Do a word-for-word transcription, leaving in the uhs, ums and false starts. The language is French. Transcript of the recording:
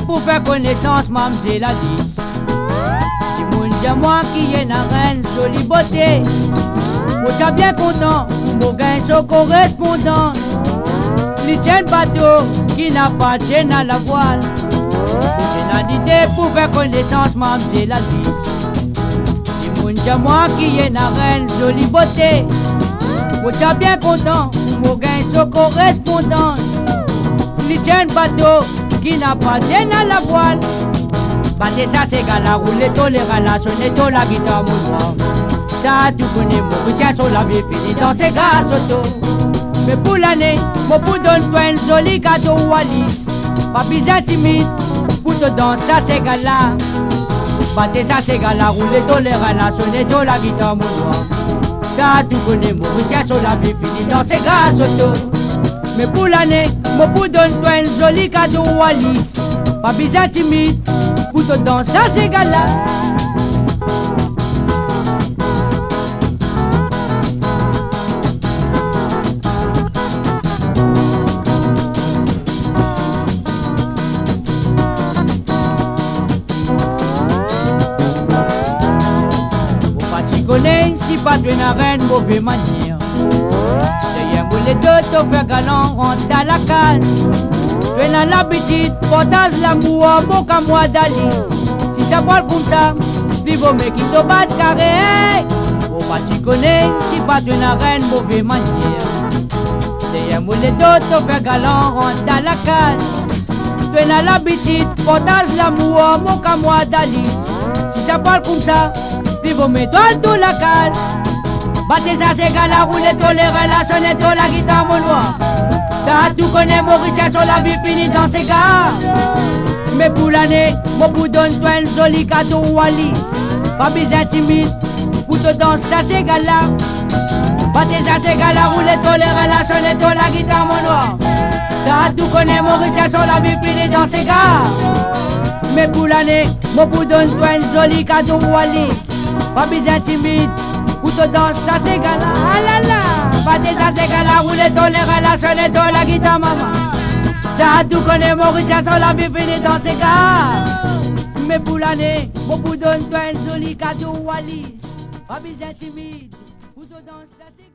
pour faire connaissance, mamzelle Alice. Si moun dit moi qui est la reine, jolie beauté. Moi t'as bien content, pour gagner son correspondance. Les tiens bateau qui n'a pas de chaîne à la voile. J'ai l'idée pour faire connaissance, mamzelle Alice. Si moun dit moi qui est la reine, jolie beauté. Moi t'as bien content, pour gagner son correspondance. Les tiens bateau qui n'a pas de chaîne à la voile. Battez ça c'est gala, roulez tôt les relations, tôt la guitare mon soir. Ça tu connais mon richesse sur la vie finie dans ces gars auto. Mais pour l'année, mon pour donne-toi une jolie cadeau Alice. Pas bizarre timide, pour te danser ça c'est gala. Battez ça c'est gala, roulez tôt les relations, tôt la guitare mon soir. Ça tu connais mon richesse sur la vie finie dans ces gars auto. Mais pour l'année, mon pour donne-toi une jolie cadeau Alice. Pas bizarre timide, pour te danser ça c'est gala. Si pas de la reine, mauvaise manière. Derrière moi les deux, t'as fait galant, rentre dans la case. Tu as l'habitude, portage l'amour, bon qu'à moi d'Alice. Si ça parle comme ça, vive mec qui te bat carré. Faut pas t'y connaître, si pas de la reine, mauvaise manière. Derrière moi les deux, t'as fait galant, rentre dans la case. Tu as l'habitude, portage l'amour, bon qu'à moi d'Alice. Si ça parle comme ça, vive mets-toi dans la case. Battez ça c'est gala, roulez tous les relations, tous la guitare mon noir. Ça tout connaît mon richesse sur la vie finie dans ces gars. Mais pour l'année, mon pour donne-toi une jolie cadeau Alice. Pas besoin timide, pour te danser ça c'est gala. Battez ça c'est gala, roulez tous les relations, tous la guitare mon noir. Ça tout connaît mon richesse sur la vie finie dans ces gars. Mais pour l'année, mon pour donne-toi une jolie cadeau Alice. Pas besoin timide, pour te danser ça c'est gala. Ah là là, battez ça c'est gala, roulez tous les relations, tous la guitare maman. Ça tout connaît mon richesse sur la vie finie dans ces gars. Mais pour l'année, mon pour donne-toi une jolie cadeau Alice. Pas besoin timide, pour te danser ça c'est